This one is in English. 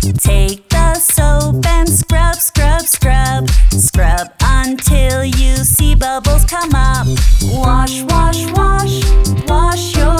Take the soap and scrub, scrub, scrub. Scrub until you see bubbles come up. Wash, wash, wash, wash your